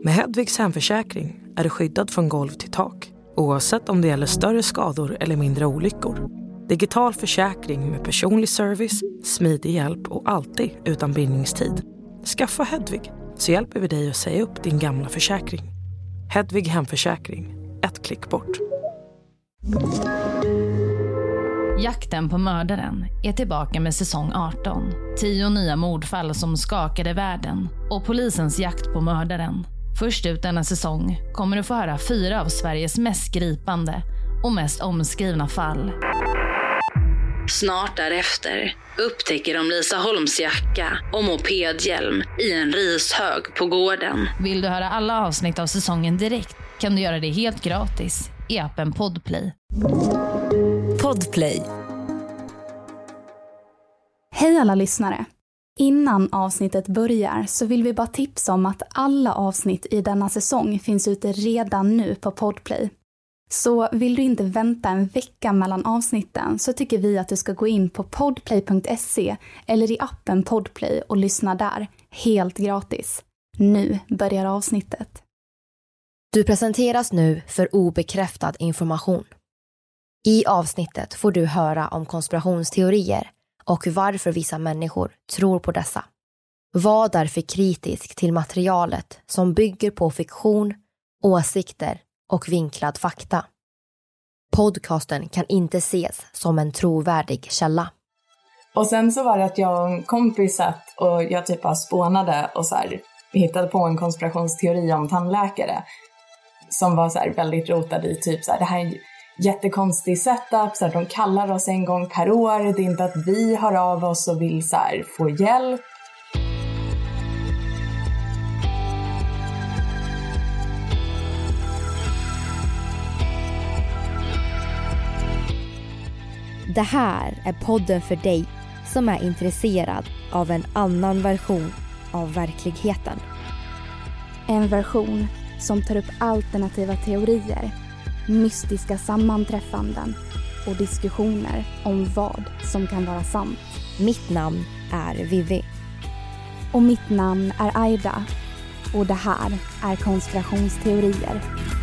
Med Hedvigs hemförsäkring är du skyddad från golv till tak, oavsett om det gäller större skador eller mindre olyckor. Digital försäkring med personlig service, smidig hjälp och alltid utan bindningstid. Skaffa Hedvig så hjälper vi dig att säga upp din gamla försäkring. Hedvig hemförsäkring, ett klick bort. Jakten på mördaren är tillbaka med säsong 18. 10 nya mordfall som skakade världen och polisens jakt på mördaren. Först ut denna säsong kommer du få höra 4 av Sveriges mest gripande och mest omskrivna fall. Snart därefter upptäcker de Lisa Holms jacka och mopedhjälm i en rishög på gården. Vill du höra alla avsnitt av säsongen direkt kan du göra det helt gratis i appen Podplay. Podplay. Hej alla lyssnare! Innan avsnittet börjar så vill vi bara tipsa om att alla avsnitt i denna säsong finns ute redan nu på Podplay. Så vill du inte vänta en vecka mellan avsnitten så tycker vi att du ska gå in på podplay.se eller i appen Podplay och lyssna där, helt gratis. Nu börjar avsnittet. Du presenteras nu för obekräftad information. I avsnittet får du höra om konspirationsteorier och varför vissa människor tror på dessa. Var därför kritisk till materialet som bygger på fiktion, åsikter och vinklad fakta. Podcasten kan inte ses som en trovärdig källa. Och sen så var det att jag och en kompis satt och jag typ bara spånade och så här hittade på en konspirationsteori om tandläkare som var så här väldigt rotad i typ så här, det här är jättekonstig setup, så här, de kallar oss en gång per år, det är inte att vi hör av oss och vill så här få hjälp. Det här är podden för dig som är intresserad av en annan version av verkligheten. En version som tar upp alternativa teorier, mystiska sammanträffanden och diskussioner om vad som kan vara sant. Mitt namn är Vivi. Och mitt namn är Aida. Och det här är konspirationsteorier.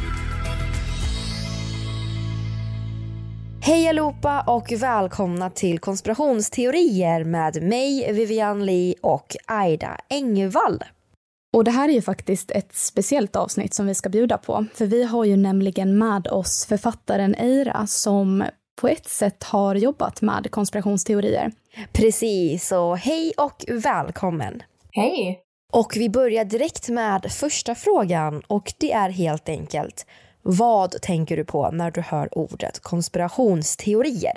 Hej allihopa och välkomna till konspirationsteorier med mig, Vivian Lee och Aida Engvall. Och det här är ju faktiskt ett speciellt avsnitt som vi ska bjuda på. För vi har ju nämligen med oss författaren Eira som på ett sätt har jobbat med konspirationsteorier. Precis, och hej och välkommen. Hej! Och vi börjar direkt med första frågan och det är helt enkelt: vad tänker du på när du hör ordet konspirationsteorier?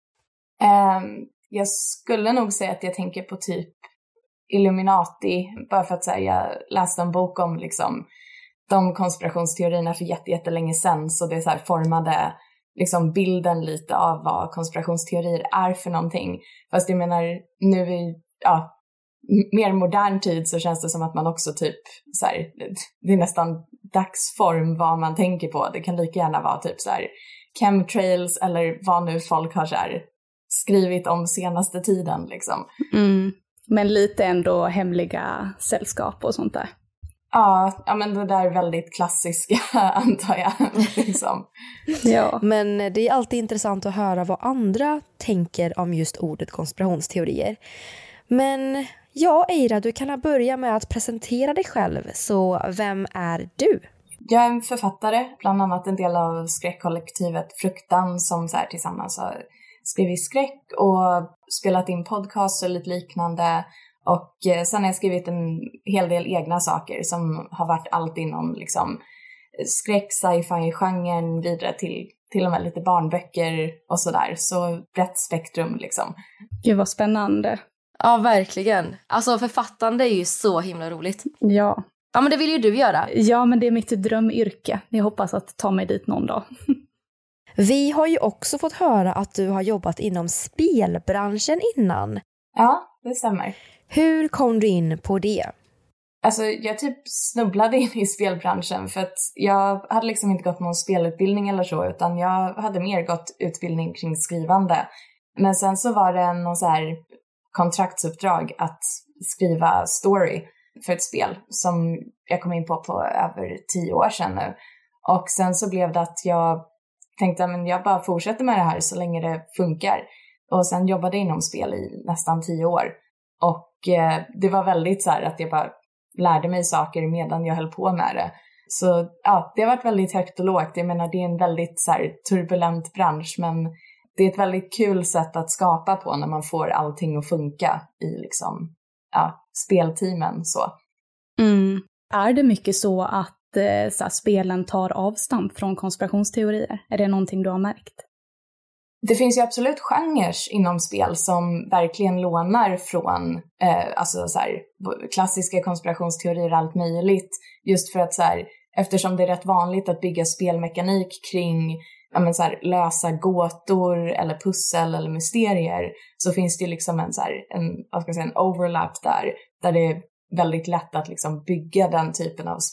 Jag skulle nog säga att jag tänker på typ Illuminati, bara för att så här, jag läste en bok om liksom de konspirationsteorierna för jättelänge sedan, så det så här formade liksom bilden lite av vad konspirationsteorier är för någonting. Fast jag menar, nu i mer modern tid så känns det som att man också typ så här, det är nästan dagsform vad man tänker på. Det kan lika gärna vara typ så här chemtrails eller vad nu folk har så här skrivit om senaste tiden liksom. Men lite ändå hemliga sällskap och sånt där. Ja, men det där är väldigt klassiska antar jag. Liksom. Ja. Men det är alltid intressant att höra vad andra tänker om just ordet konspirationsteorier. Men ja, Eira, du kan börja med att presentera dig själv. Så vem är du? Jag är en författare, bland annat en del av skräckkollektivet Fruktan som så här tillsammans har skrivit skräck och spelat in podcast och lite liknande. Och sen har jag skrivit en hel del egna saker som har varit allt inom liksom skräck, sci-fi-genren vidare till och med lite barnböcker och sådär. Så brett spektrum liksom. Gud vad spännande. Ja, verkligen. Alltså författande är ju så himla roligt. Ja. Ja, men det vill ju du göra. Ja, men det är mitt drömyrke. Jag hoppas att ta mig dit någon dag. Vi har ju också fått höra att du har jobbat inom spelbranschen innan. Ja, det stämmer. Hur kom du in på det? Alltså jag typ snubblade in i spelbranschen för att jag hade liksom inte gått någon spelutbildning eller så, utan jag hade mer gått utbildning kring skrivande. Men sen så var det någon så här kontraktsuppdrag att skriva story för ett spel som jag kom in på över 10 år sedan nu. Och sen så blev det att jag tänkte att jag bara fortsätter med det här så länge det funkar. Och sen jobbade jag inom spel i nästan 10 år. Och det var väldigt så här att jag bara lärde mig saker medan jag höll på med det. Så ja, det har varit väldigt högt och lågt. Jag menar, det är en väldigt så här turbulent bransch, men det är ett väldigt kul sätt att skapa på när man får allting att funka i liksom, spelteamen. Så. Är det mycket så att så här, spelen tar avstamp från konspirationsteorier? Är det någonting du har märkt? Det finns ju absolut genrer inom spel som verkligen lånar från alltså så här, klassiska konspirationsteorier och allt möjligt. Just för att så här, eftersom det är rätt vanligt att bygga spelmekanik kring så här, lösa gåtor eller pussel eller mysterier, så finns det liksom en overlap där det är väldigt lätt att liksom bygga den typen av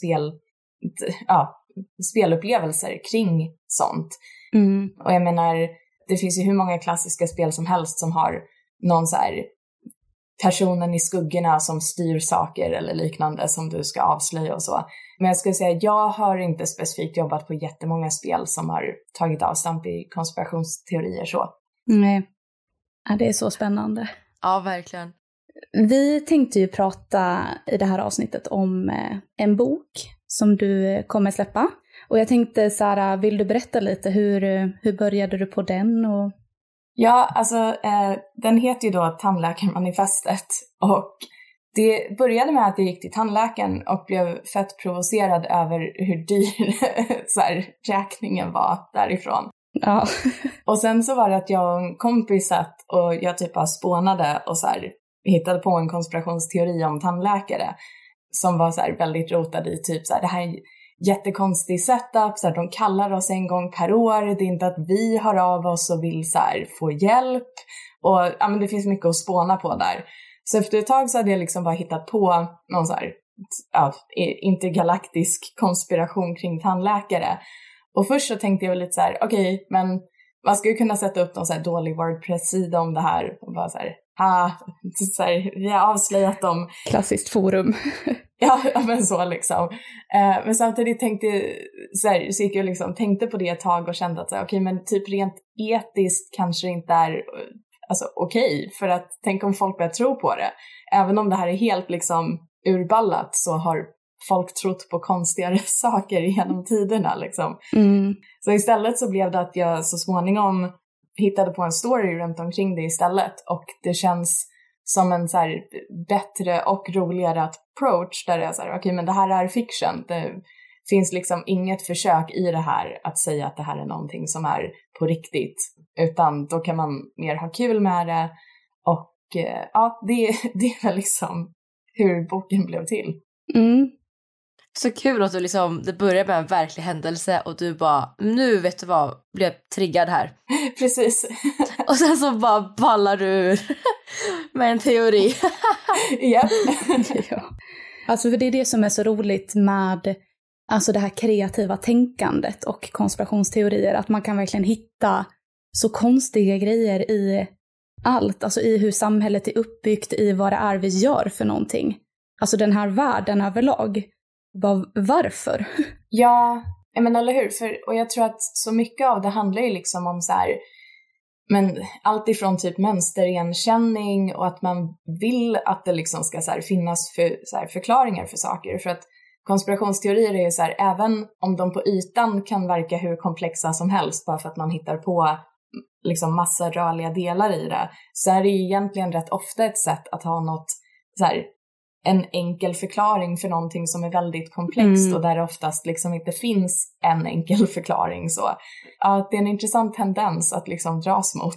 spelupplevelser kring sånt. Och jag menar, det finns ju hur många klassiska spel som helst som har någon så här personen i skuggorna som styr saker eller liknande som du ska avslöja och så. Men jag skulle säga, jag har inte specifikt jobbat på jättemånga spel som har tagit avstamp i konspirationsteorier så. Nej, det är så spännande. Ja, verkligen. Vi tänkte ju prata i det här avsnittet om en bok som du kommer släppa. Och jag tänkte, Sara, vill du berätta lite hur började du på den? Och... Ja, alltså den heter ju då Tandläkarmanifestet. Och det började med att jag gick till tandläkaren och blev fett provocerad över hur dyr så här, räkningen var därifrån. Ja. Och sen så var det att jag och en kompis satt och jag typ bara spånade och så här, hittade på en konspirationsteori om tandläkare som var så här väldigt rotad i typ så här, det här är jättekonstig setup, så här, de kallar oss en gång per år, det är inte att vi hör av oss och vill så här, få hjälp, och men det finns mycket att spåna på där. Så efter ett tag så hade jag liksom bara hittat på någon så här intergalaktisk konspiration kring tandläkare. Och först så tänkte jag lite så här, okej, men man skulle kunna sätta upp någon så här dålig WordPress-sida om det här och bara så här, vi har avslöjat dem. Klassiskt forum. Ja, men så liksom. Men samtidigt så gick jag liksom, tänkte på det ett tag och kände att okej, men typ rent etiskt kanske inte är okej, för att tänk om folk börjar tro på det. Även om det här är helt liksom urballat, så har folk trott på konstigare saker genom tiderna liksom. Så istället så blev det att jag så småningom hittade på en story runt omkring det istället, och det känns som en så här bättre och roligare approach där jag säger okej, men det här är fiction. Det finns liksom inget försök i det här att säga att det här är någonting som är på riktigt, utan då kan man mer ha kul med det. Och det är väl liksom hur boken blev till. Så kul att du liksom, det börjar med en verklig händelse och du bara, nu vet du vad, blev triggad här. Precis. Och sen så bara ballar du ur med en teori. Ja. Ja. Alltså, för det är det som är så roligt med alltså det här kreativa tänkandet och konspirationsteorier, att man kan verkligen hitta så konstiga grejer i allt, alltså i hur samhället är uppbyggt, i vad det är vi gör för någonting. Alltså den här världen överlag. Varför? Ja, men eller hur? Och jag tror att så mycket av det handlar ju liksom om så här, men allt ifrån typ mönsterigenkänning och att man vill att det liksom ska så här finnas så här förklaringar för saker. För att konspirationsteorier är ju så här, även om de på ytan kan verka hur komplexa som helst bara för att man hittar på liksom massa rörliga delar i det, så är det ju egentligen rätt ofta ett sätt att ha något så här, en enkel förklaring för någonting som är väldigt komplext och där det oftast liksom inte finns en enkel förklaring. Så ja, det är en intressant tendens att liksom dras mot.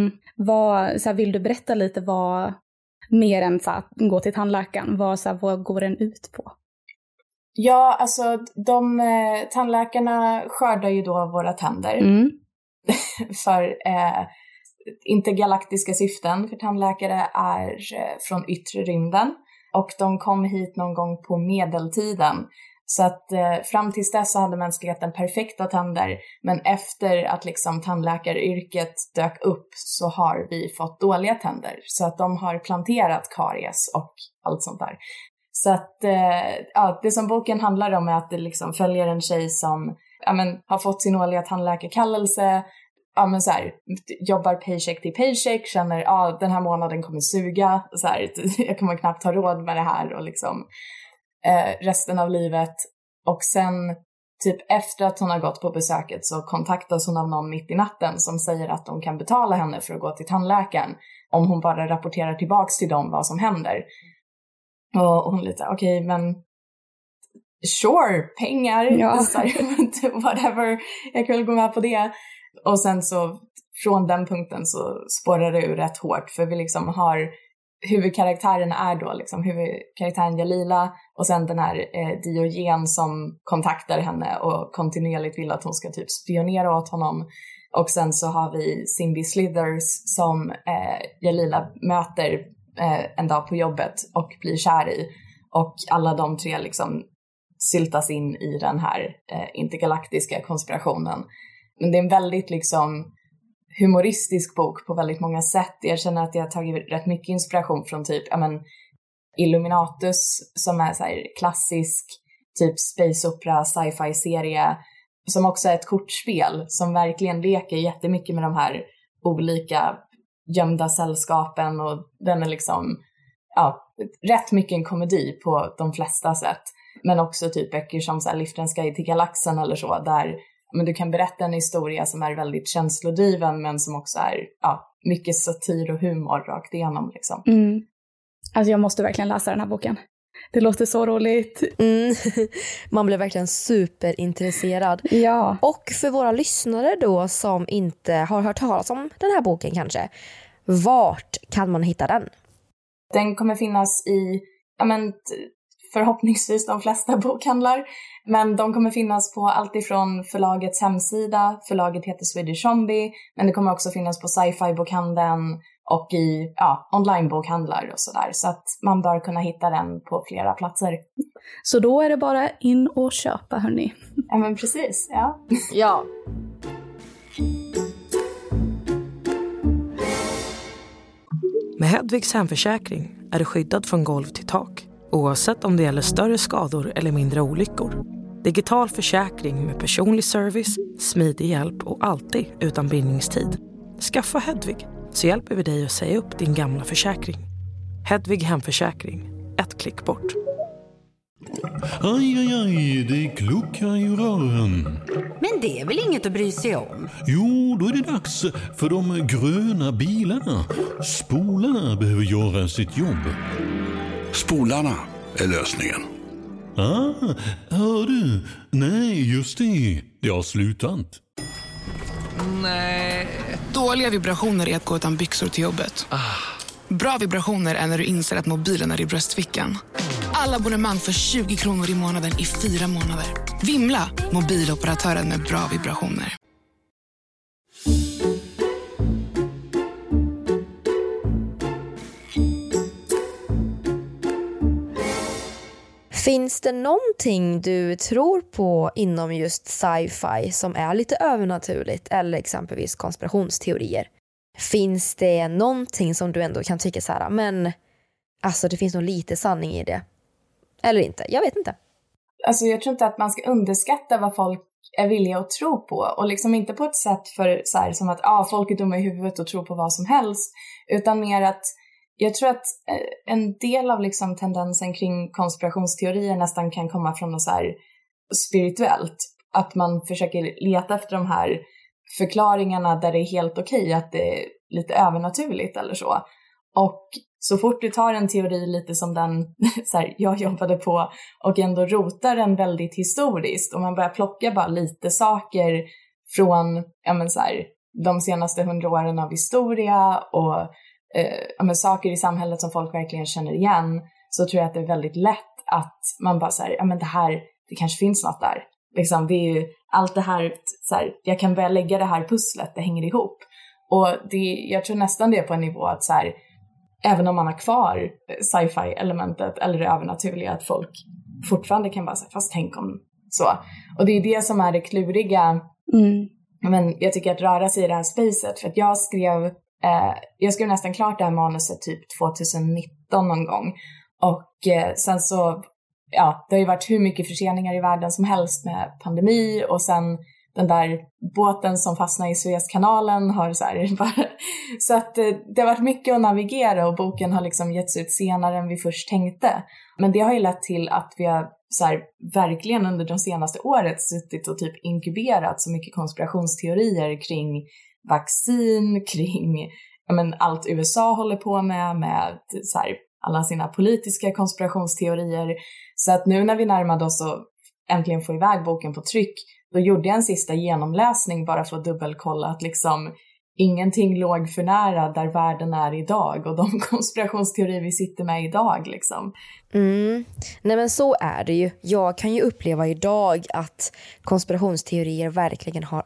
Vill du berätta lite vad, mer än så att gå till tandläkaren, vad går den ut på? Ja, alltså tandläkarna skördar ju då våra tänder för intergalaktiska syften, för tandläkare är från yttre rymden. Och de kom hit någon gång på medeltiden. Så att fram tills dess så hade mänskligheten perfekta tänder. Men efter att liksom tandläkaryrket dök upp så har vi fått dåliga tänder. Så att de har planterat karies och allt sånt där. Så att det som boken handlar om är att det liksom följer en tjej som har fått sin årliga tandläkarkallelse, så här, jobbar paycheck till paycheck, känner den här månaden kommer suga, så här, jag kommer knappt ha råd med det här och liksom resten av livet. Och sen typ efter att hon har gått på besöket så kontaktas hon av någon mitt i natten som säger att de kan betala henne för att gå till tandläkaren om hon bara rapporterar tillbaks till dem vad som händer. Och hon lite, okej, men sure, pengar, whatever, jag kan väl gå med på det. Och sen så från den punkten så spårar det ur rätt hårt, för vi liksom har huvudkaraktärerna är då liksom huvudkaraktären Jalila och sen den här Diogen som kontaktar henne och kontinuerligt vill att hon ska typ spionera åt honom. Och sen så har vi Cindy Slithers som Jalila möter en dag på jobbet och blir kär i. Och alla de tre liksom syltas in i den här intergalaktiska konspirationen. Men det är en väldigt liksom humoristisk bok på väldigt många sätt. Jag känner att jag har tagit rätt mycket inspiration från typ Illuminatus som är så här klassisk typ space opera sci-fi serie som också är ett kortspel som verkligen leker jättemycket med de här olika gömda sällskapen, och den är liksom rätt mycket en komedi på de flesta sätt, men också typ böcker som så här Liftrens guide till galaxen eller så, där du kan berätta en historia som är väldigt känslodriven men som också är mycket satir och humor rakt igenom liksom. Alltså jag måste verkligen läsa den här boken. Det låter så roligt. Man blir verkligen superintresserad. Ja. Och för våra lyssnare då som inte har hört talas om den här boken kanske, vart kan man hitta den? Den kommer finnas i förhoppningsvis de flesta bokhandlar, men de kommer finnas på allt ifrån förlagets hemsida, förlaget heter Swedish Zombie, men det kommer också finnas på sci-fi-bokhandeln och i online-bokhandlar och sådär, så att man bör kunna hitta den på flera platser. Så då är det bara in och köpa, hörni. Ja, men precis, ja. Ja. Med Hedvigs hemförsäkring är du skyddad från golv till tak, oavsett om det gäller större skador eller mindre olyckor. Digital försäkring med personlig service, smidig hjälp och alltid utan bindningstid. Skaffa Hedvig så hjälper vi dig att säga upp din gamla försäkring. Hedvig hemförsäkring, ett klick bort. Aj, aj, aj, det kluckar i rören. Men det är väl inget att bry sig om? Jo, då är det dags för de gröna bilarna. Spolarna behöver göra sitt jobb. Spolarna är lösningen. Hör du? Nej, just det. Det har slutat. Nej. Dåliga vibrationer är att gå utan byxor till jobbet. Bra vibrationer är när du inser att mobilen är i bröstfickan. Alla abonnemang för 20 kronor i månaden i 4 månader. Vimla, mobiloperatören med bra vibrationer. Finns det någonting du tror på inom just sci-fi som är lite övernaturligt eller exempelvis konspirationsteorier? Finns det någonting som du ändå kan tycka så här, men alltså det finns nog lite sanning i det? Eller inte? Jag vet inte. Alltså jag tror inte att man ska underskatta vad folk är villiga att tro på. Och liksom inte på ett sätt för så här, som att folk är dumma i huvudet och tror på vad som helst. Utan mer att jag tror att en del av liksom tendensen kring konspirationsteorier nästan kan komma från något så här spirituellt. Att man försöker leta efter de här förklaringarna där det är helt okej att det är lite övernaturligt eller så. Och så fort du tar en teori lite som den så här, jag jobbade på och ändå rotar den väldigt historiskt och man börjar plocka bara lite saker från så här, de senaste 100 åren av historia och saker i samhället som folk verkligen känner igen, så tror jag att det är väldigt lätt att man bara så här, det kanske finns något där. Liksom, det är ju allt det här, så här, jag kan börja lägga det här pusslet, det hänger ihop. Och jag tror nästan det är på en nivå att så här, även om man har kvar sci-fi-elementet eller det övernaturliga, att folk fortfarande kan bara säga, fast tänk om så. Och det är det som är det kluriga. Men jag tycker att röra sig i det här spacet, för att jag skrev nästan klart det här manuset typ 2019 någon gång. Och sen så, ja, det har ju varit hur mycket förseningar i världen som helst med pandemi, och sen den där båten som fastnade i Suezkanalen har så här bara, så att det har varit mycket att navigera, och boken har liksom getts ut senare än vi först tänkte. Men det har ju lett till att vi har så här, verkligen under de senaste året suttit och typ inkuberat så mycket konspirationsteorier kring vaccin, kring allt USA håller på med så här, alla sina politiska konspirationsteorier. Så att nu när vi närmade oss och äntligen få iväg boken på tryck, då gjorde jag en sista genomläsning bara för att dubbelkolla att liksom ingenting låg för nära där världen är idag och de konspirationsteorier vi sitter med idag liksom. Nej men så är det ju. Jag kan ju uppleva idag att konspirationsteorier verkligen har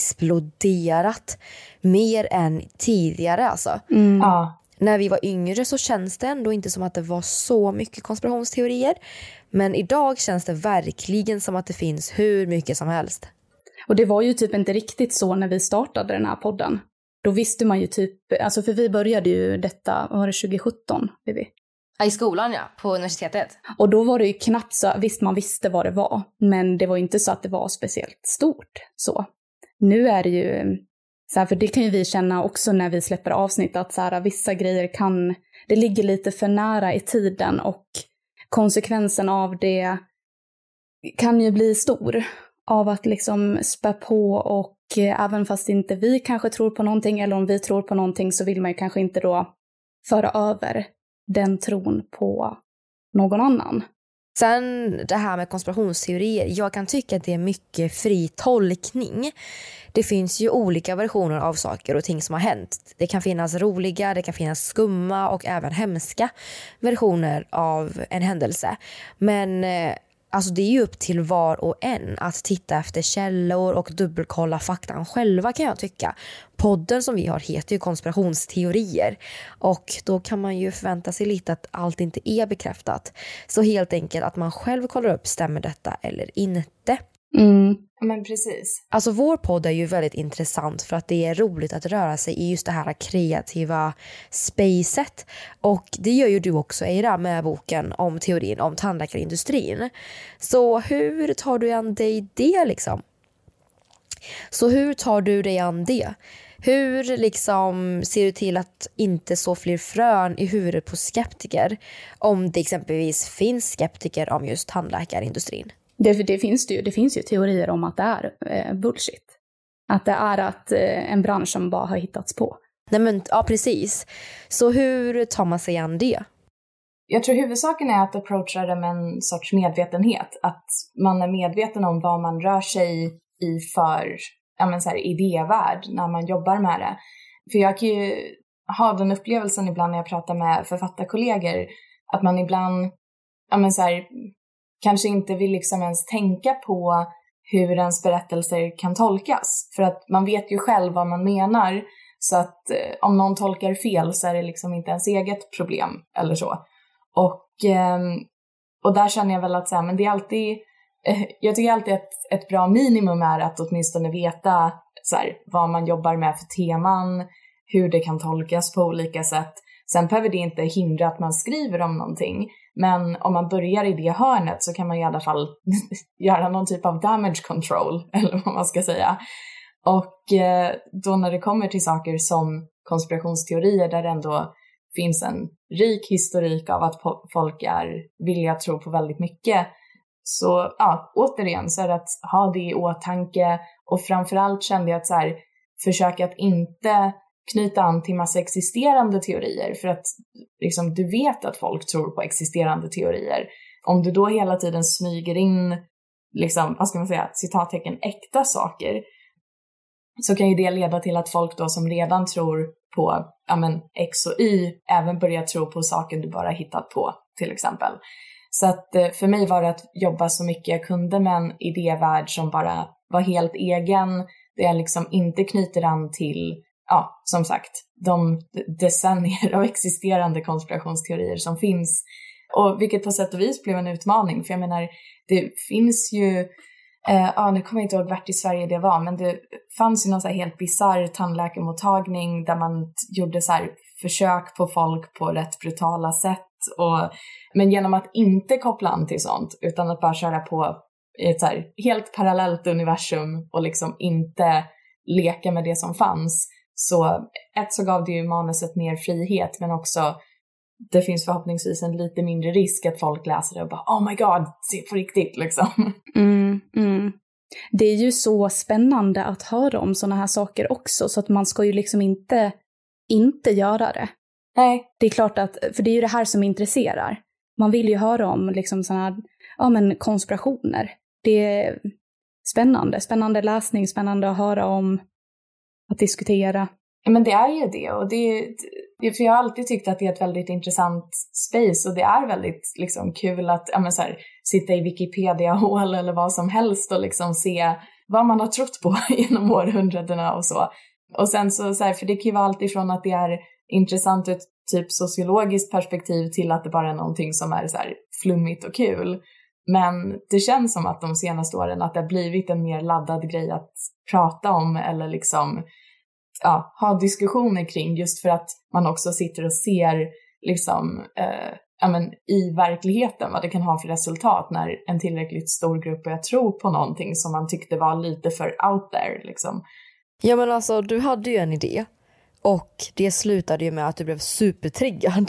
exploderat mer än tidigare alltså. Ja. När vi var yngre så känns det ändå inte som att det var så mycket konspirationsteorier. Men idag känns det verkligen som att det finns hur mycket som helst. Och det var ju typ inte riktigt så när vi startade den här podden. Då visste man ju typ, alltså för vi började ju detta, var det 2017? Vivi? I skolan, ja, på universitetet. Och då var det ju knappt så, visst man visste vad det var. Men det var ju inte så att det var speciellt stort så. Nu är det ju, så här, för det kan ju vi känna också när vi släpper avsnitt, att så här, vissa grejer det ligger lite för nära i tiden och konsekvensen av det kan ju bli stor. Av att liksom spä på, och även fast inte vi kanske tror på någonting, eller om vi tror på någonting, så vill man ju kanske inte då föra över den tron på någon annan. Sen det här med konspirationsteorier, jag kan tycka att det är mycket fri tolkning. Det finns ju olika versioner av saker och ting som har hänt. Det kan finnas roliga, det kan finnas skumma och även hemska versioner av en händelse. Men alltså det är ju upp till var och en att titta efter källor och dubbelkolla faktan själva, kan jag tycka. Podden som vi har heter ju konspirationsteorier, och då kan man ju förvänta sig lite att allt inte är bekräftat. Så helt enkelt att man själv kollar upp, stämmer detta eller inte. Men precis. Alltså vår podd är ju väldigt intressant för att det är roligt att röra sig i just det här kreativa spacet. Och det gör ju du också, Eira, med boken om teorin om tandläkarindustrin. Så hur tar du an dig det liksom? Hur liksom ser du till att inte så fler frön i huvudet på skeptiker, om det exempelvis finns skeptiker om just tandläkarindustrin? Det finns ju teorier om att det är bullshit. Att det är en bransch som bara har hittats på. Nej men, ja precis. Så hur tar man sig an det? Jag tror huvudsaken är att approacha det med en sorts medvetenhet. Att man är medveten om vad man rör sig i för så här, idévärld när man jobbar med det. För jag kan ju ha den upplevelsen ibland när jag pratar med författarkollegor, att man ibland så här, kanske inte vill liksom ens tänka på hur ens berättelser kan tolkas. För att man vet ju själv vad man menar. Så att om någon tolkar fel så är det liksom inte ens eget problem eller så. Och där känner jag väl att så här, men det är alltid, jag tycker alltid att ett bra minimum är att åtminstone veta så här, vad man jobbar med för teman, hur det kan tolkas på olika sätt. Sen behöver det inte hindra att man skriver om någonting. Men om man börjar i det hörnet så kan man i alla fall göra någon typ av damage control, eller vad man ska säga. Och då när det kommer till saker som konspirationsteorier, där det ändå finns en rik historik av att folk är villiga att tro på väldigt mycket. Så ja, återigen så är det att ha det i åtanke. Och framförallt kände jag att så här, försöka att inte knyta an till massa existerande teorier, för att liksom, du vet att folk tror på existerande teorier. Om du då hela tiden smyger in liksom, vad ska man säga, citattecken äkta saker, så kan ju det leda till att folk då som redan tror på X och Y även börjar tro på saker du bara hittat på, till exempel. Så att för mig var det att jobba så mycket jag kunde med en idévärld som bara var helt egen, där jag liksom inte knyter an till, ja, som sagt, de decennier av existerande konspirationsteorier som finns. Och vilket på sätt och vis blev en utmaning. För jag menar, det finns ju, nu kommer jag inte ihåg vart i Sverige det var, men det fanns ju någon så här helt bizarr tandläkarmottagning där man gjorde så här försök på folk på rätt brutala sätt. Men genom att inte koppla an till sånt, utan att bara köra på i ett så här helt parallellt universum och liksom inte leka med det som fanns, så gav det ju manuset mer frihet, men också det finns förhoppningsvis en lite mindre risk att folk läser det och bara oh my god, se på riktigt liksom. Det är ju så spännande att höra om såna här saker också, så att man ska ju liksom inte göra det. Nej. Det är klart att, för det är ju det här som intresserar. Man vill ju höra om liksom såna här, konspirationer. Det är spännande läsning, spännande att höra om, att diskutera. Men det är ju det, och för jag har alltid tyckt att det är ett väldigt intressant space, och det är väldigt liksom kul att så här, sitta i Wikipedia-hål eller vad som helst och liksom se vad man har trott på genom århundradena och så. Och sen så här, för det kan ju vara allt ifrån att det är intressant ur ett typ sociologiskt perspektiv till att det bara är någonting som är så här flummigt och kul. Men det känns som att de senaste åren att det har blivit en mer laddad grej att prata om eller liksom ha diskussioner kring, just för att man också sitter och ser liksom, i verkligheten vad det kan ha för resultat när en tillräckligt stor grupp börjar tro på någonting som man tyckte var lite för out there liksom. Ja, men alltså du hade ju en idé och det slutade ju med att du blev supertriggad.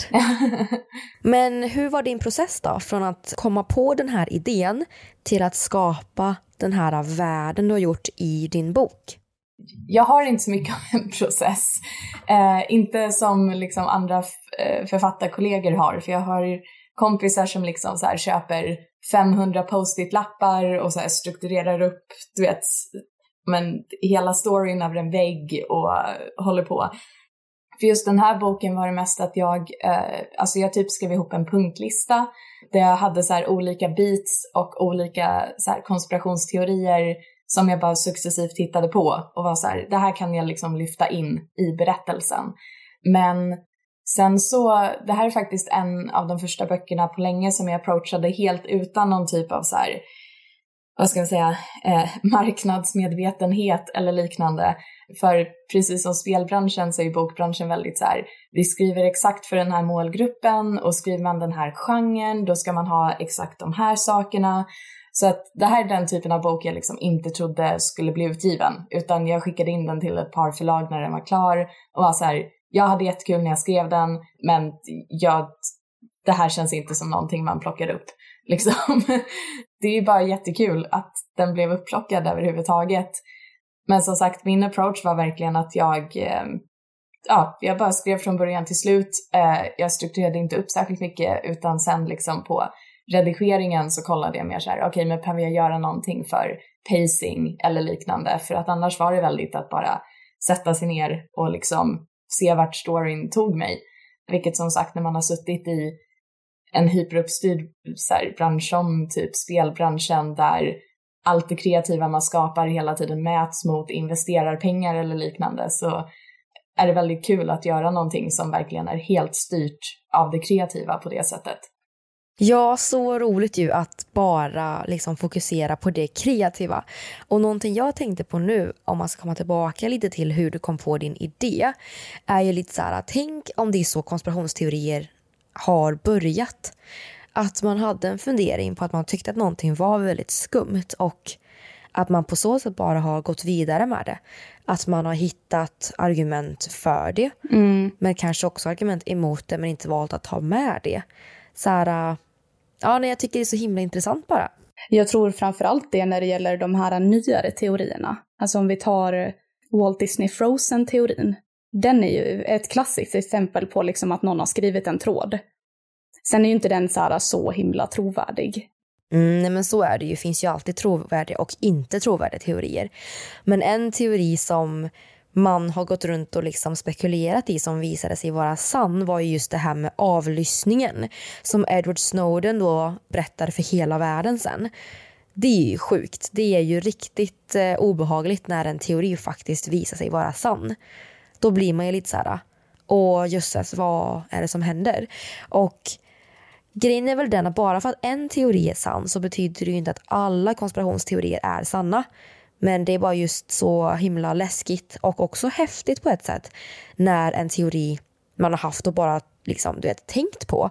Men hur var din process då? Från att komma på den här idén till att skapa den här världen du har gjort i din bok? Jag har inte så mycket av en process. Inte som liksom andra författarkollegor har. För jag har kompisar som liksom så här köper 500 post-it-lappar och så här strukturerar upp, du vet, men hela storyn över en vägg och håller på. För just den här boken var det mest att jag typ skrev ihop en punktlista där jag hade så här olika beats och olika så här konspirationsteorier som jag bara successivt tittade på och var så här, det här kan jag liksom lyfta in i berättelsen. Men sen så, det här är faktiskt en av de första böckerna på länge som jag approachade helt utan någon typ av så här, vad ska jag säga, marknadsmedvetenhet eller liknande. För precis som spelbranschen så är bokbranschen väldigt så här, vi skriver exakt för den här målgruppen och skriver man den här genren, då ska man ha exakt de här sakerna. Så att det här är den typen av bok jag liksom inte trodde skulle bli utgiven, utan jag skickade in den till ett par förlag när den var klar och var så här, jag hade jättekul när jag skrev den, men det här känns inte som någonting man plockar upp. Liksom. Det är ju bara jättekul att den blev upplockad överhuvudtaget. Men som sagt, min approach var verkligen att jag bara skrev från början till slut. Jag strukturerade inte upp särskilt mycket, utan sen liksom på redigeringen så kollade jag mer så här, okej, men behöver jag göra någonting för pacing eller liknande? För att annars var det väldigt att bara sätta sig ner och liksom se vart storyn tog mig. Vilket som sagt, när man har suttit i en hyperuppstyrd så här, bransch som typ spelbranschen där allt det kreativa man skapar hela tiden mäts mot investerarpengar eller liknande, så är det väldigt kul att göra någonting som verkligen är helt styrt av det kreativa på det sättet. Ja, så roligt ju att bara liksom fokusera på det kreativa. Och någonting jag tänkte på nu, om man ska komma tillbaka lite till hur du kom på din idé, är ju lite så här, tänk om det är så konspirationsteorier har börjat. Att man hade en fundering på att man tyckte att någonting var väldigt skumt och att man på så sätt bara har gått vidare med det. Att man har hittat argument för det, men kanske också argument emot det, men inte valt att ta med det. Så här, jag tycker det är så himla intressant bara. Jag tror framförallt det när det gäller de här nyare teorierna. Alltså om vi tar Walt Disney Frozen-teorin. Den är ju ett klassiskt exempel på liksom att någon har skrivit en tråd. Sen är ju inte den så himla trovärdig. Nej, men så är det ju. Det finns ju alltid trovärdiga och inte trovärdiga teorier. Men en teori som man har gått runt och liksom spekulerat i som visade sig vara sann var ju just det här med avlyssningen som Edward Snowden då berättade för hela världen sen. Det är ju sjukt. Det är ju riktigt obehagligt när en teori faktiskt visar sig vara sann. Då blir man ju lite så här, jösses, vad är det som händer? Och grejen är väl den att bara för att en teori är sann så betyder det ju inte att alla konspirationsteorier är sanna. Men det är bara just så himla läskigt och också häftigt på ett sätt när en teori man har haft och bara liksom, tänkt på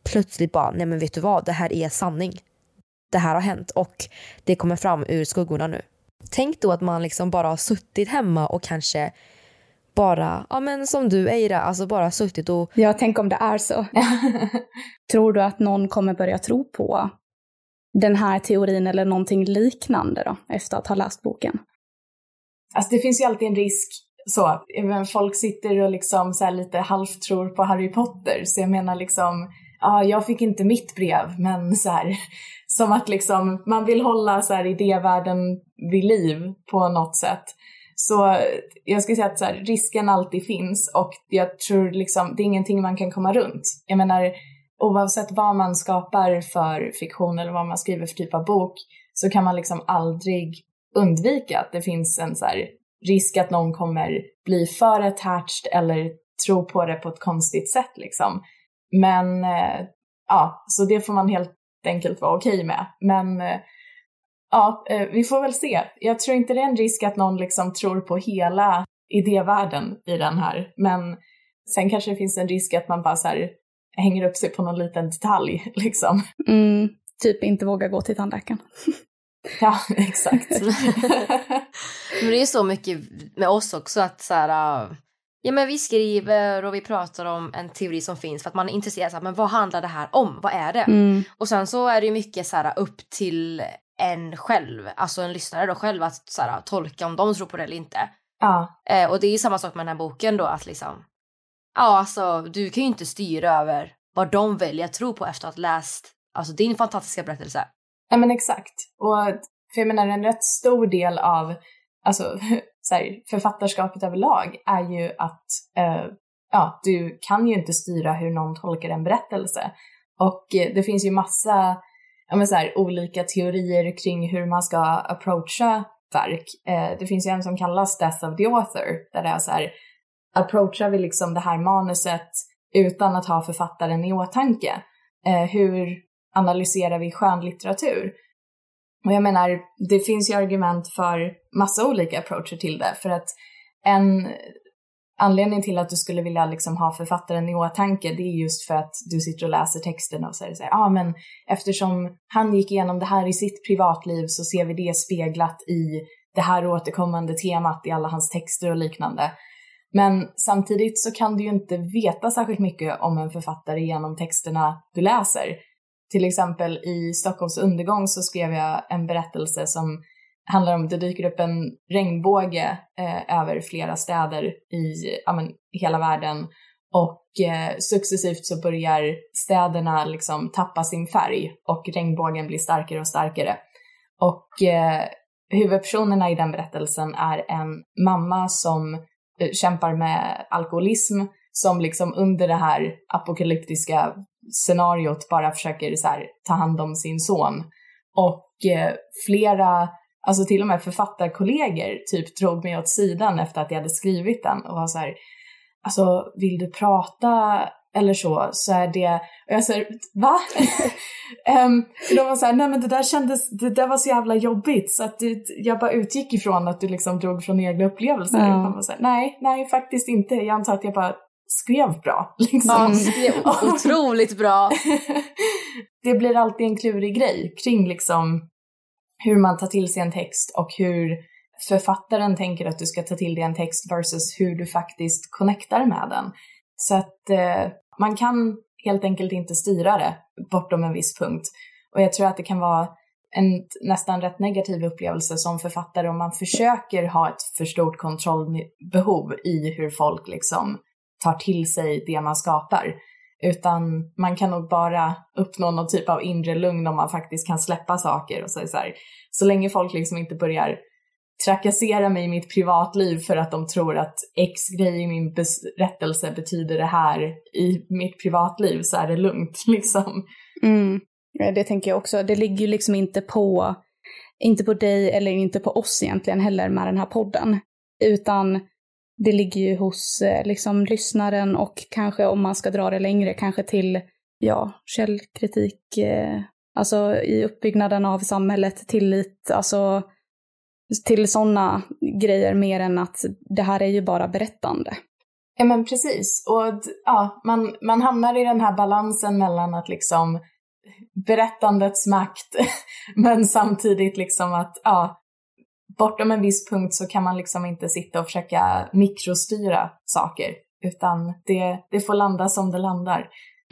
plötsligt bara, nej men vet du vad, det här är sanning. Det här har hänt och det kommer fram ur skuggorna nu. Tänk då att man liksom bara har suttit hemma och kanske bara, ja men som du Eira, alltså bara suttit och... Ja, tänk om det är så. Tror du att någon kommer börja tro på den här teorin eller någonting liknande då, efter att ha läst boken? Alltså det finns ju alltid en risk så. Folk sitter och liksom så här lite halvt tror på Harry Potter. Så jag menar liksom, ja, jag fick inte mitt brev, men så här, som att liksom man vill hålla så här idévärlden vid liv på något sätt. Så jag skulle säga att så här, risken alltid finns, och jag tror liksom det är ingenting man kan komma runt. Jag menar, oavsett vad man skapar för fiktion eller vad man skriver för typ av bok, så kan man liksom aldrig undvika att det finns en så här risk att någon kommer bli för attached eller tro på det på ett konstigt sätt liksom. Men ja, så det får man helt enkelt vara okej med. Men ja, vi får väl se. Jag tror inte det är en risk att någon liksom tror på hela idévärlden i den här. Men sen kanske det finns en risk att man bara så här hänger upp sig på någon liten detalj liksom. Typ inte våga gå till tandläkaren. Ja, exakt. Men det är så mycket med oss också att så här, ja men vi skriver och vi pratar om en teori som finns för att man är intresserad av, men vad handlar det här om? Vad är det? Och sen så är det ju mycket så här upp till en själv, alltså en lyssnare då själv att så här, tolka om de tror på det eller inte. Ja. Och det är ju samma sak med den här boken då, att liksom, ja alltså du kan ju inte styra över vad de väljer att tro på efter att ha läst alltså din fantastiska berättelse. Ja men exakt. Och för jag menar en rätt stor del av alltså, så här, författarskapet överlag är ju att ja, du kan ju inte styra hur någon tolkar en berättelse. Och det finns ju massa så här, olika teorier kring hur man ska approacha verk. Det finns ju en som kallas Death of the Author, där det är så här, approachar vi liksom det här manuset utan att ha författaren i åtanke. Hur analyserar vi skönlitteratur? Och jag menar, det finns ju argument för massa olika approacher till det. För att en anledning till att du skulle vilja liksom ha författaren i åtanke, det är just för att du sitter och läser texten och säger så här, men eftersom han gick igenom det här i sitt privatliv så ser vi det speglat i det här återkommande temat i alla hans texter och liknande. Men samtidigt så kan du ju inte veta särskilt mycket om en författare genom texterna du läser. Till exempel i Stockholms undergång så skrev jag en berättelse som handlar om, det dyker upp en regnbåge över flera städer i hela världen. Och successivt så börjar städerna liksom tappa sin färg och regnbågen blir starkare och starkare. Och huvudpersonerna i den berättelsen är en mamma som kämpar med alkoholism, som liksom under det här apokalyptiska scenariot bara försöker så här, ta hand om sin son. Och flera, alltså till och med författarkollegor typ drog mig åt sidan efter att jag hade skrivit den och var så här, alltså vill du prata eller så är det, och jag säger, va? De var så här, nej men det där var så jävla jobbigt så att jag bara utgick ifrån att du liksom drog från egna upplevelser. Och man var så här, nej faktiskt inte, jag antar att jag bara skrev bra. Liksom. Ja, otroligt bra. Det blir alltid en klurig grej kring liksom hur man tar till sig en text och hur författaren tänker att du ska ta till dig en text versus hur du faktiskt connectar med den. Så att man kan helt enkelt inte styra det bortom en viss punkt. Och jag tror att det kan vara en nästan rätt negativ upplevelse som författare om man försöker ha ett för stort kontrollbehov i hur folk liksom tar till sig det man skapar. Utan man kan nog bara uppnå någon typ av inre lugn om man faktiskt kan släppa saker. Och så länge folk liksom inte börjar trakassera mig i mitt privatliv för att de tror att X grej i min berättelse betyder det här i mitt privatliv, så är det lugnt liksom. Det tänker jag också. Det ligger ju liksom inte på dig eller inte på oss egentligen heller med den här podden. Utan det ligger ju hos liksom lyssnaren och kanske om man ska dra det längre kanske till källkritik, alltså i uppbyggnaden av samhället, tillit, alltså till sådana grejer mer än att det här är ju bara berättande. Ja men precis, och ja, man hamnar i den här balansen mellan att liksom berättandets makt men samtidigt liksom att bortom en viss punkt så kan man liksom inte sitta och försöka mikrostyra saker, utan det får landa som det landar.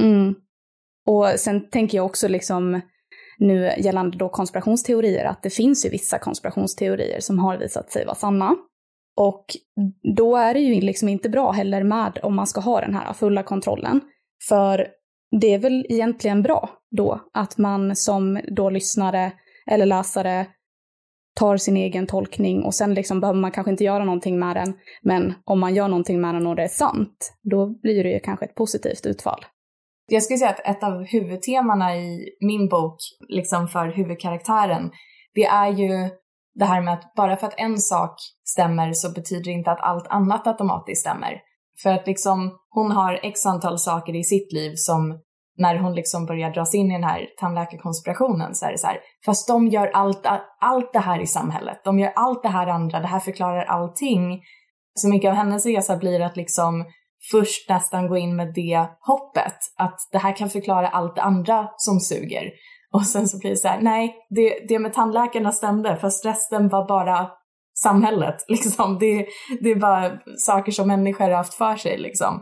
Och sen tänker jag också liksom nu gällande då konspirationsteorier att det finns ju vissa konspirationsteorier som har visat sig vara sanna. Och då är det ju liksom inte bra heller med om man ska ha den här fulla kontrollen. För det är väl egentligen bra då att man som då lyssnare eller läsare tar sin egen tolkning och sen liksom behöver man kanske inte göra någonting med den. Men om man gör någonting med den och det är sant, då blir det ju kanske ett positivt utfall. Jag skulle säga att ett av huvudtemana i min bok, liksom för huvudkaraktären, det är ju det här med att bara för att en sak stämmer så betyder det inte att allt annat automatiskt stämmer. För att liksom hon har x antal saker i sitt liv som när hon liksom börjar dras in i den här tandläkarkonspirationen så är det så här, fast de gör allt det här i samhället. De gör allt det här andra, det här förklarar allting. Så mycket av hennes resa blir att liksom först nästan gå in med det hoppet att det här kan förklara allt det andra som suger. Och sen så blir det så här, nej, det med tandläkarna stämde, fast resten var bara samhället. Liksom. Det är bara saker som människor har haft för sig. Liksom.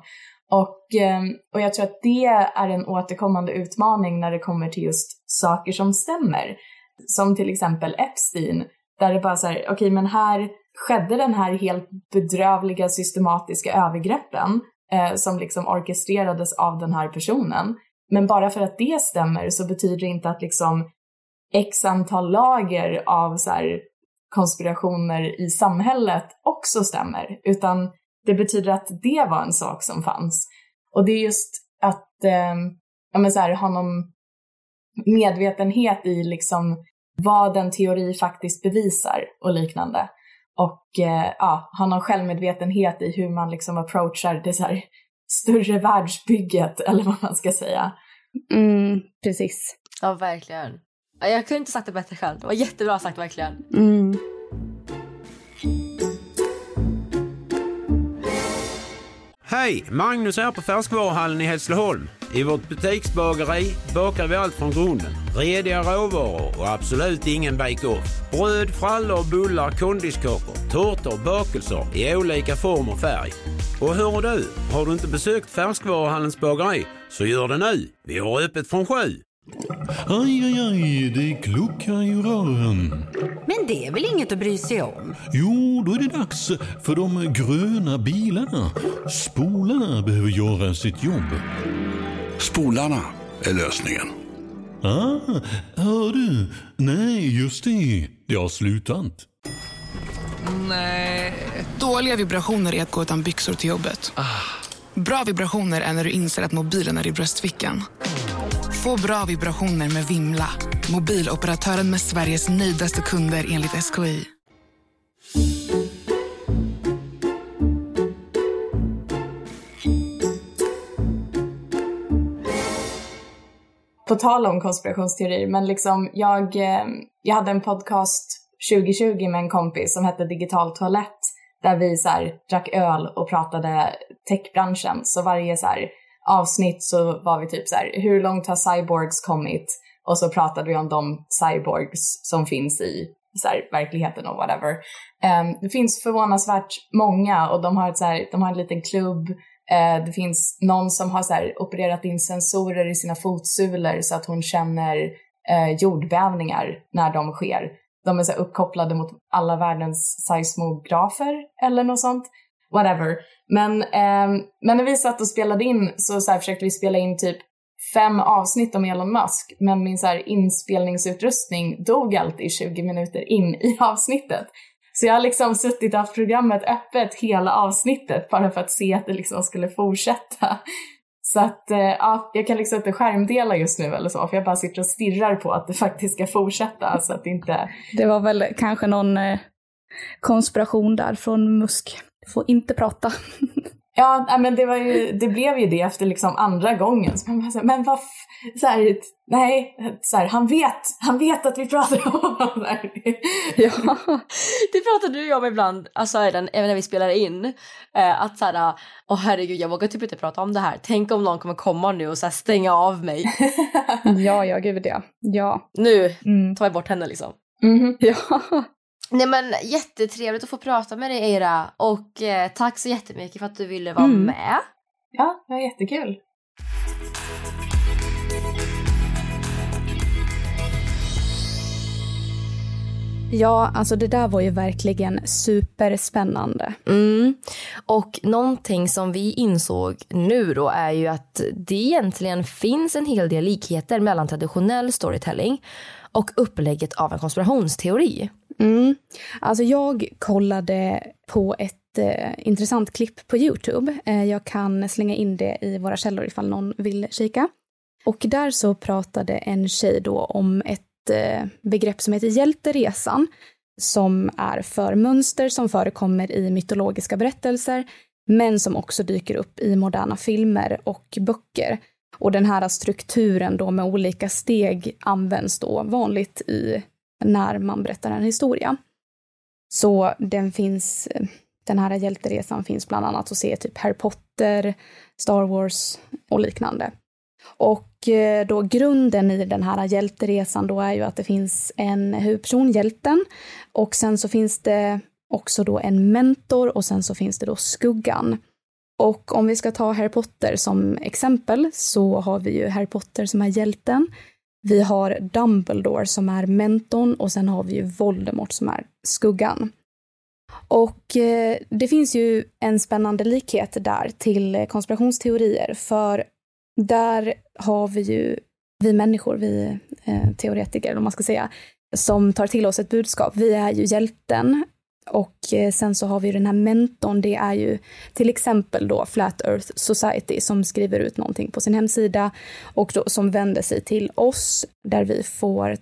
Och jag tror att det är en återkommande utmaning när det kommer till just saker som stämmer. Som till exempel Epstein, där det bara så här, okej, men här skedde den här helt bedrövliga systematiska övergreppen som liksom orkestrerades av den här personen. Men bara för att det stämmer så betyder det inte att liksom x antal lager av så här konspirationer i samhället också stämmer. Utan det betyder att det var en sak som fanns. Och det är just att så här, ha någon medvetenhet i liksom vad en teori faktiskt bevisar och liknande. Och ha någon självmedvetenhet i hur man liksom approachar det så här större världsbygget, eller vad man ska säga. Precis. Ja, verkligen. Jag kunde inte sagt det bättre själv. Det var jättebra sagt, verkligen. Hej, Magnus är på Färskvaruhallen i Hässleholm. I vårt butiksbageri bakar vi allt från grunden. Rediga råvaror och absolut ingen bake-off. Bröd, frallor, bullar, kondiskakor, tårtor, bakelser i olika form och färg. Och hör du, har du inte besökt Färskvaruhallens bageri så gör det nu. Vi har öppet från 7. Aj, det kluckar i rören. Men det är väl inget att bry sig om? Jo, då är det dags för de gröna bilarna. Spolarna behöver göra sitt jobb. Spolarna är lösningen. Hör du? Nej, just det. Det har slutat. Nej. Dåliga vibrationer är att gå utan byxor till jobbet. Bra vibrationer är när du inser att mobilen är i bröstfickan. Få bra vibrationer med Vimla. Mobiloperatören med Sveriges nöjdaste kunder enligt SKI. På tal om konspirationsteorier, men liksom jag hade en podcast 2020 med en kompis som hette Digital Toalett, där vi så här drack öl och pratade techbranschen. Så varje så här avsnitt så var vi typ så här, hur långt har cyborgs kommit? Och så pratade vi om de cyborgs som finns i så här, verkligheten och whatever. Det finns förvånansvärt många, och de har en liten klubb. Det finns någon som har så här, opererat in sensorer i sina fotsulor så att hon känner jordbävningar när de sker. De är så här uppkopplade mot alla världens seismografer eller något sånt. Whatever. Men när vi satt och spelade in så här, försökte vi spela in typ 5 avsnitt om Elon Musk. Men min så här, inspelningsutrustning dog alltid 20 minuter in i avsnittet. Så jag har liksom suttit och haft programmet öppet hela avsnittet bara för att se att det liksom skulle fortsätta. Så att jag kan liksom inte skärmdela just nu eller så, för jag bara sitter och stirrar på att det faktiskt ska fortsätta. Så att inte... Det var väl kanske någon konspiration där från Musk. Du får inte prata. Ja, men det blev ju det efter liksom andra gången. Så man bara så här, men vad så här, nej, så här, han vet att vi pratar om honom. Ja, det pratade du om ibland, alltså även när vi spelar in, att så här, herregud, jag vågar typ inte prata om det här. Tänk om någon kommer komma nu och så här stänga av mig. Ja, gud ja. Nu tar jag bort henne liksom. Mm-hmm. Ja. Nej, men jättetrevligt att få prata med dig, Eira. Och tack så jättemycket för att du ville vara med. Ja, det var jättekul. Ja, alltså det där var ju verkligen superspännande. Och någonting som vi insåg nu då är ju att det egentligen finns en hel del likheter mellan traditionell storytelling och upplägget av en konspirationsteori. Alltså jag kollade på ett intressant klipp på YouTube. Jag kan slänga in det i våra källor ifall någon vill kika. Och där så pratade en tjej då om ett begrepp som heter hjälteresan, som är för mönster som förekommer i mytologiska berättelser, men som också dyker upp i moderna filmer och böcker. Och den här strukturen då med olika steg används då vanligt när man berättar en historia. Så den här hjälteresan finns bland annat att se typ Harry Potter, Star Wars och liknande. Och då grunden i den här hjälteresan då är ju att det finns en huvudperson, hjälten, och sen så finns det också då en mentor, och sen så finns det då skuggan. Och om vi ska ta Harry Potter som exempel, så har vi ju Harry Potter som är hjälten. Vi har Dumbledore som är mentorn, och sen har vi ju Voldemort som är skuggan. Och det finns ju en spännande likhet där till konspirationsteorier, för där har vi ju vi människor, vi teoretiker om man ska säga, som tar till oss ett budskap. Vi är ju hjälten, och sen så har vi den här mentorn, det är ju till exempel då Flat Earth Society som skriver ut någonting på sin hemsida och då, som vänder sig till oss, där vi får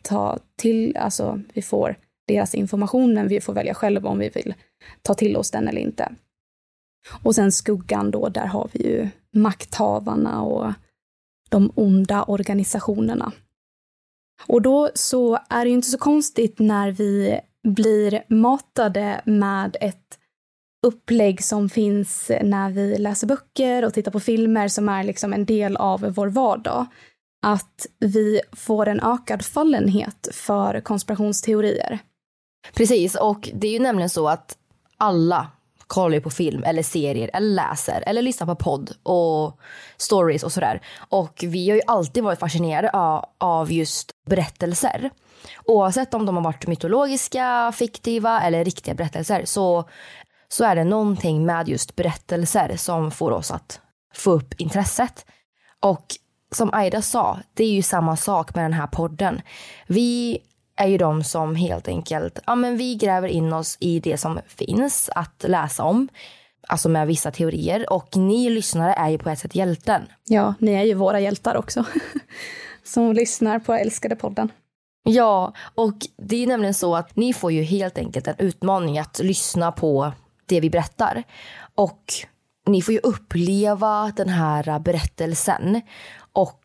vi får deras information, men vi får välja själva om vi vill ta till oss den eller inte. Och sen skuggan då, där har vi ju makthavarna och de onda organisationerna. Och då så är det ju inte så konstigt när vi blir matade med ett upplägg som finns när vi läser böcker och tittar på filmer som är liksom en del av vår vardag, att vi får en ökad fallenhet för konspirationsteorier. Precis, och det är ju nämligen så att alla kollar på film eller serier eller läser eller lyssnar på podd och stories och sådär. Och vi har ju alltid varit fascinerade av just berättelser. Oavsett om de har varit mytologiska, fiktiva eller riktiga berättelser, så är det någonting med just berättelser som får oss att få upp intresset. Och som Aida sa, det är ju samma sak med den här podden. Vi är ju de som helt enkelt, vi gräver in oss i det som finns att läsa om, alltså med vissa teorier, och ni lyssnare är ju på ett sätt hjälten. Ja, ni är ju våra hjältar också som lyssnar på älskade podden. Ja, och det är nämligen så att ni får ju helt enkelt en utmaning att lyssna på det vi berättar, och ni får ju uppleva den här berättelsen och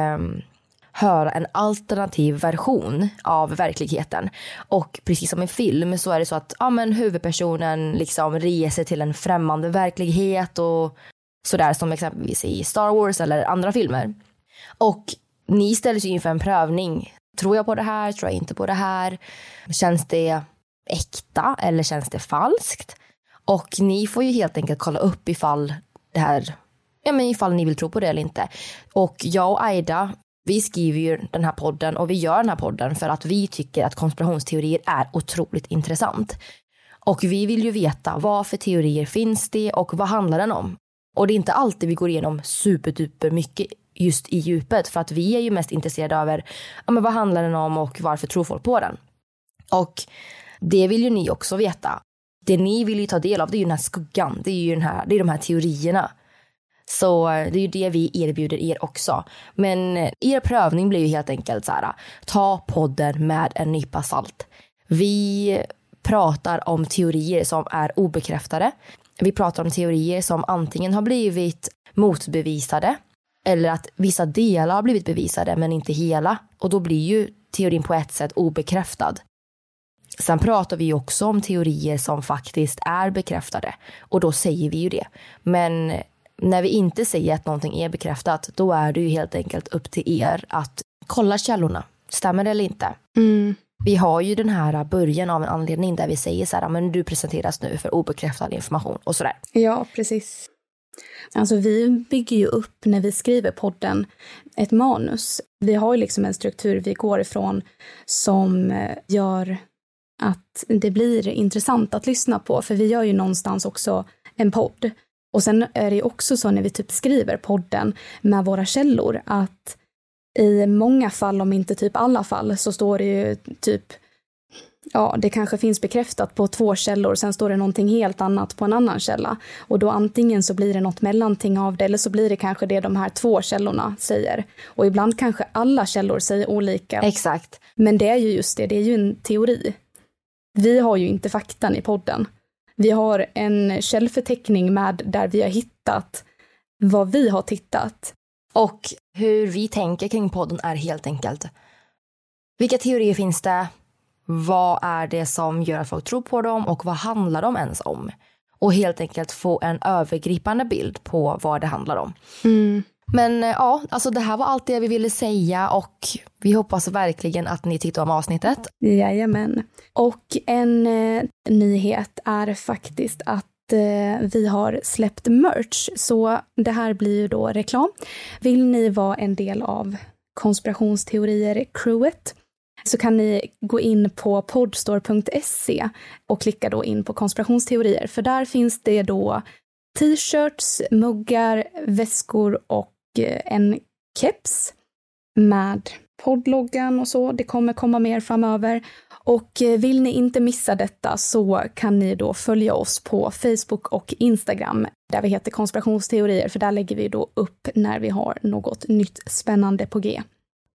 höra en alternativ version av verkligheten. Och precis som i film så är det så att huvudpersonen liksom reser till en främmande verklighet och sådär, som exempelvis i Star Wars eller andra filmer. Och ni ställs ju inför en prövning. Tror jag på det här? Tror jag inte på det här? Känns det äkta eller känns det falskt? Och ni får ju helt enkelt kolla upp ifall det här, ifall ni vill tro på det eller inte. Och jag och Aida, vi skriver ju den här podden och vi gör den här podden för att vi tycker att konspirationsteorier är otroligt intressant. Och vi vill ju veta vad för teorier finns det och vad handlar den om. Och det är inte alltid vi går igenom superduper mycket just i djupet, för att vi är ju mest intresserade över vad handlar den om och varför tror folk på den. Och det vill ju ni också veta. Det ni vill ju ta del av, det är ju den här skuggan, det är ju det är de här teorierna. Så det är ju det vi erbjuder er också. Men er prövning blir ju helt enkelt så här: ta podden med en nypa salt. Vi pratar om teorier som är obekräftade. Vi pratar om teorier som antingen har blivit motbevisade eller att vissa delar har blivit bevisade men inte hela. Och då blir ju teorin på ett sätt obekräftad. Sen pratar vi också om teorier som faktiskt är bekräftade. Och då säger vi ju det. Men när vi inte säger att någonting är bekräftat, då är det ju helt enkelt upp till er att kolla källorna. Stämmer det eller inte? Vi har ju den här början av en anledning där vi säger så här, men du presenteras nu för obekräftad information och sådär. Ja, precis. Alltså vi bygger ju upp när vi skriver podden ett manus. Vi har ju liksom en struktur vi går ifrån som gör att det blir intressant att lyssna på. För vi gör ju någonstans också en podd. Och sen är det ju också så när vi typ skriver podden med våra källor att i många fall, om inte typ alla fall, så står det ju typ, ja, det kanske finns bekräftat på 2 källor, sen står det någonting helt annat på en annan källa. Och då antingen så blir det något mellanting av det, eller så blir det kanske det de här 2 källorna säger. Och ibland kanske alla källor säger olika. Exakt. Men det är ju just det är ju en teori. Vi har ju inte faktan i podden. Vi har en källförteckning med där vi har hittat vad vi har tittat. Och hur vi tänker kring podden är helt enkelt: vilka teorier finns det? Vad är det som gör att folk tror på dem? Och vad handlar de ens om? Och helt enkelt få en övergripande bild på vad det handlar om. Men ja, alltså det här var allt det vi ville säga. Och vi hoppas verkligen att ni tyckte om avsnittet. Jajamän. Och en nyhet är faktiskt att vi har släppt merch, så det här blir ju då reklam. Vill ni vara en del av konspirationsteorier-crewet så kan ni gå in på podstore.se och klicka då in på konspirationsteorier, för där finns det då t-shirts, muggar, väskor och en keps med poddloggan och så. Det kommer komma mer framöver. Och vill ni inte missa detta så kan ni då följa oss på Facebook och Instagram där vi heter konspirationsteorier, för där lägger vi då upp när vi har något nytt spännande på G.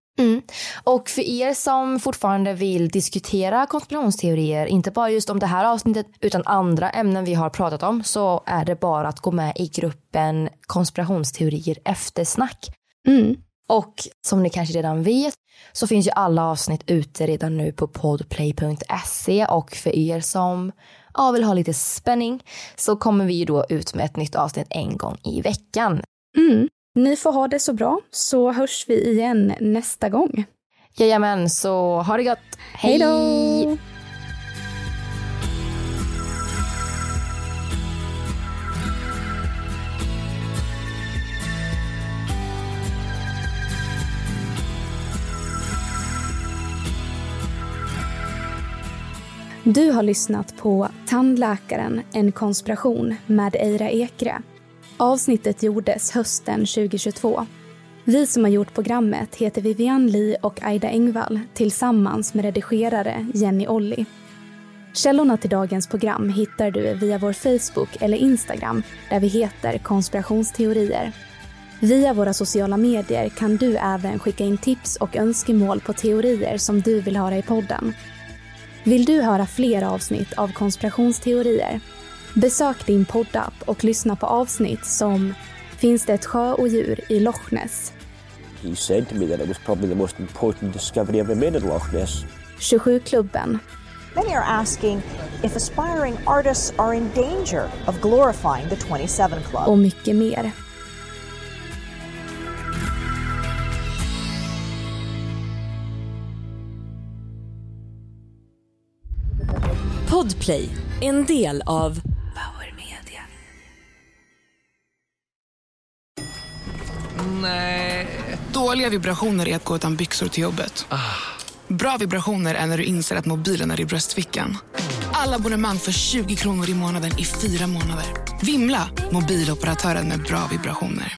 Och för er som fortfarande vill diskutera konspirationsteorier, inte bara just om det här avsnittet utan andra ämnen vi har pratat om, så är det bara att gå med i gruppen konspirationsteorier eftersnack. Och som ni kanske redan vet så finns ju alla avsnitt ute redan nu på podplay.se, och för er som vill ha lite spänning så kommer vi ju då ut med ett nytt avsnitt en gång i veckan. Ni får ha det så bra, så hörs vi igen nästa gång. Jajamän, så ha det gott. Hej då! Du har lyssnat på Tandläkaren, en konspiration med Eira Ekre. Avsnittet gjordes hösten 2022. Vi som har gjort programmet heter Vivian Lee och Aida Engvall tillsammans med redigerare Jenny Olli. Källorna till dagens program hittar du via vår Facebook eller Instagram där vi heter konspirationsteorier. Via våra sociala medier kan du även skicka in tips och önskemål på teorier som du vill höra i podden. Vill du höra fler avsnitt av konspirationsteorier? Besök din poddapp och lyssna på avsnitt som Finns det ett sjöodjur i Loch Ness? He said to me that it was probably the most important discovery ever made in Loch Ness. 27-klubben. Many are asking if aspiring artists are in danger of glorifying the 27 Club. Och mycket mer. Podplay, en del av Power Media. Nej. Dåliga vibrationer är att gå utan byxor till jobbet. Bra vibrationer är när du inser att mobilen är i bröstfickan. Alla abonnemang för 20 kronor i månaden i 4 månader. Vimla, mobiloperatören med bra vibrationer.